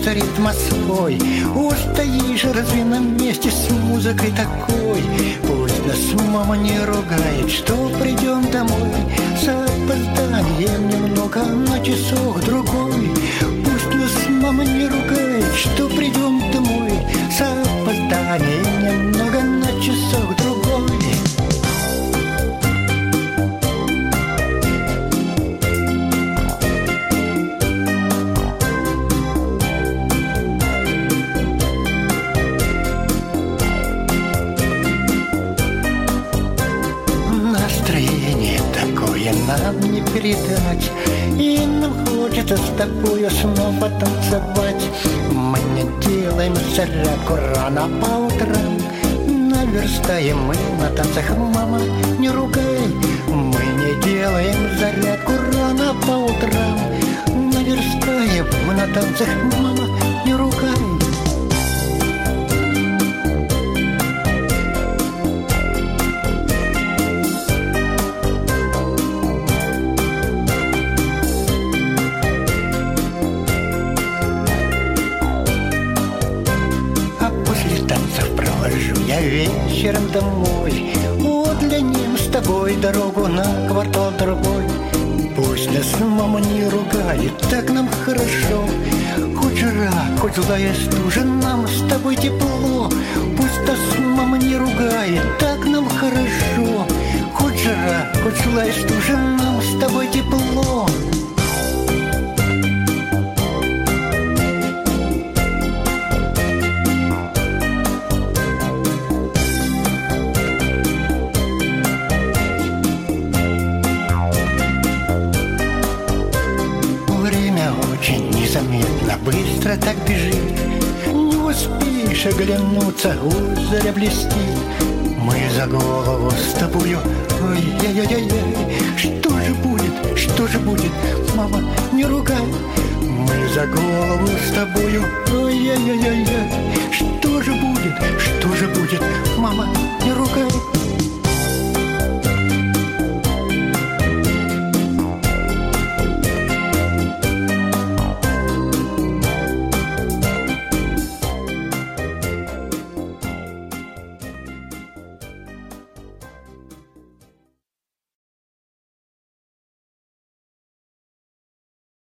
без ритма свой. Устоишь разве на месте с музыкой такой? Пусть нас мама не ругает, что придем домой с опозданием немного на часок другой. Пусть нас мама не ругает, что придем домой с опозданием немного на часок другой. Нам не передать, и нам хочется с тобою снова танцевать. Мы не делаем зарядку рано по утрам, наверстаем мы на танцах, мама, не ругай. Мы не делаем зарядку рано по утрам, наверстаем мы на танцах, мама, не ругай. Я вечером домой удлиним с тобой дорогу на квартал другой. Пусть нас мама не ругает, так нам хорошо. Хоть жара, хоть злая стужа, нам с тобой тепло. Пусть нас мама не ругает, так нам хорошо. Хоть жара, хоть злая стужа, нам с тобой тепло. Очень незаметно, быстро так бежит. Не успеешь оглянуться, озеро блестит. Мы за голову с тобою, ой-яй-яй-яй. Что же будет, мама, не ругай. Мы за голову с тобою, ой-яй-яй-яй. Что же будет, мама, не ругай.